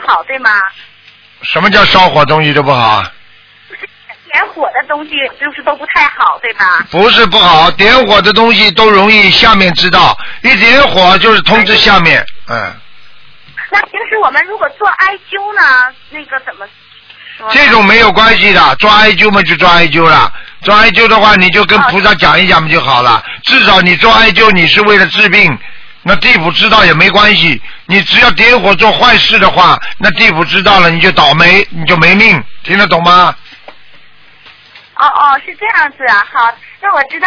好，对吗？ 什么叫烧火东西都不好？ 点火的东西就是都不太好，对吧？ 不是不好，点火的东西都容易下面知道，一点火就是通知下面， 那平时我们如果做艾灸呢，那个怎么说？ 这种没有关系的，做艾灸嘛就做艾灸了。做艾灸的话，你就跟菩萨讲一讲不就好了？至少你做艾灸，你是为了治病，那地府知道也没关系。你只要点火做坏事的话，那地府知道了你就倒霉，你就没命，听得懂吗？ 哦，是这样子啊，好，那我知道。